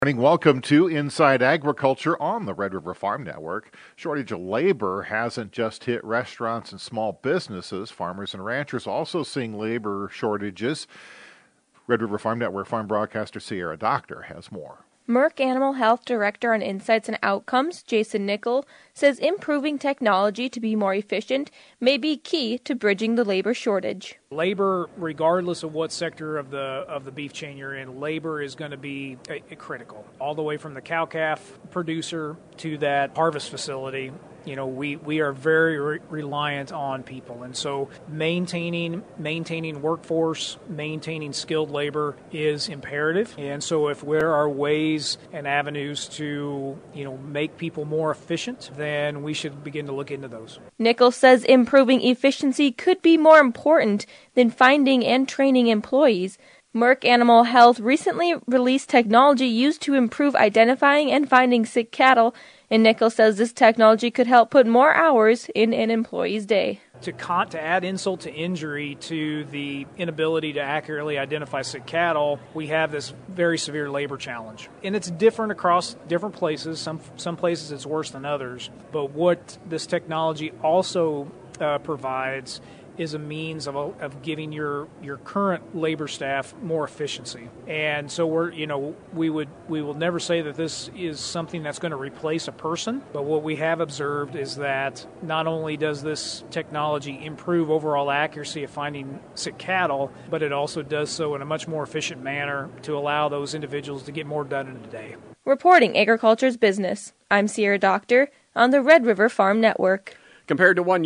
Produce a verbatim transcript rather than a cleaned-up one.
Morning. Welcome to Inside Agriculture on the Red River Farm Network. Shortage of labor hasn't just hit restaurants and small businesses. Farmers and ranchers also seeing labor shortages. Red River Farm Network farm broadcaster Sierra Doctor has more. Merck Animal Health Director on Insights and Outcomes, Jason Nickel, says improving technology to be more efficient may be key to bridging the labor shortage. Labor, regardless of what sector of the of the beef chain you're in, labor is going to be a, a critical. All the way from the cow-calf producer to that harvest facility. You know, we, we are very re- reliant on people. And so maintaining maintaining workforce, maintaining skilled labor is imperative. And so if there are ways and avenues to, you know, make people more efficient, then we should begin to look into those. Nichols says improving efficiency could be more important than finding and training employees. Merck Animal Health recently released technology used to improve identifying and finding sick cattle, and Nichols says this technology could help put more hours in an employee's day. To, con- to add insult to injury to the inability to accurately identify sick cattle, we have this very severe labor challenge. And it's different across different places. Some some places it's worse than others. But what this technology also uh, provides is a means of, of giving your, your current labor staff more efficiency. And so we're, you know, we would we will never say that this is something that's going to replace a person, but what we have observed is that not only does this technology improve overall accuracy of finding sick cattle, but it also does so in a much more efficient manner to allow those individuals to get more done in a day. Reporting Agriculture's Business, I'm Sierra Doctor on the Red River Farm Network. Compared to one